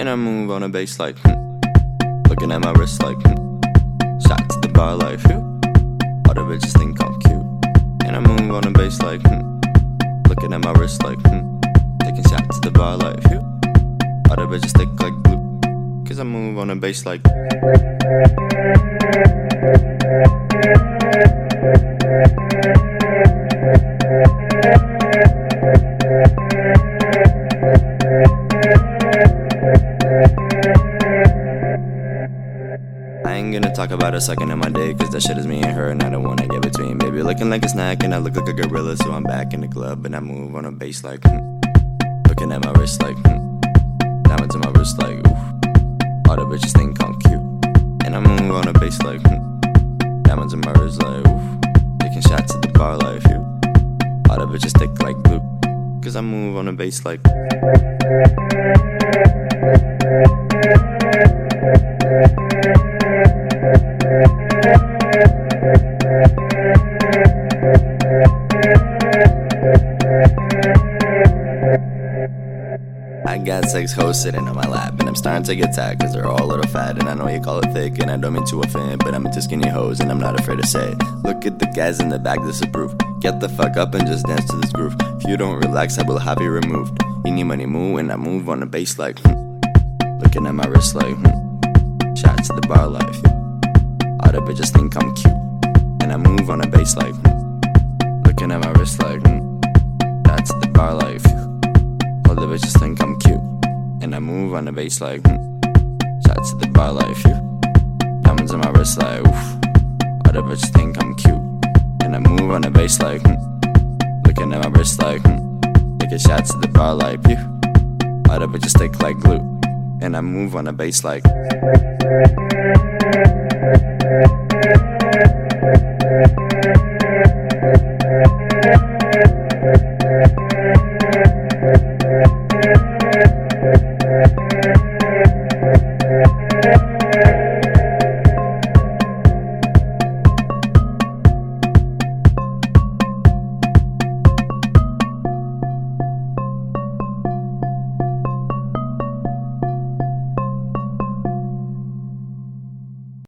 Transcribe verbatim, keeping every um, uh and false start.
And I move on a bass like hmm. Looking at my wrist like hmm. Shot to the bar like phew. All the bitches think I'm cute. And I move on a bass like hmm. Looking at my wrist like hmm. Taking shots to the bar like phew. All the bitches think like glue. Cause I move on a bass like I ain't gonna talk about her sucking in my dick, cause that shit is me and her, and I don't wanna get between. Baby looking like a snack, and I look like a gorilla, so I'm back in the club, and I move on a bass like hmm. Looking at my wrist like hmm. Diamonds on my wrist like oof. All the bitches think I'm cute. And I move on a bass like hmm. Diamonds on my wrist like oof. Taking shots at the bar like phew. All the bitches thick like glue. Cause I move on a bass like I got six hoes sitting on my lap, and I'm starting to get tagged cause they're all a little fat. And I know you call it thick, and I don't mean to offend, but I'm into skinny hoes, and I'm not afraid to say it. Look at the guys in the back disapprove. Get the fuck up and just dance to this groove. If you don't relax, I will have you removed. You need money, move, and I move on the bass like hmm. Looking at my wrist like hmm. Shots to the bar like phew. All the bitches think I'm cute. And I move on the bass like hmm. Looking at my wrist like hmm. Shots to the bar like phew. All the bitches think I'm cute. And I move on the bass like hmm. Shots to the bar like phew. Diamonds on my wrist like oof. All the bitches think I'm cute. And I move on the bass like hmm. Looking at my wrist like hmm. Taking shots to the bar like phew. All the bitches stick like glue. And I move on the bass like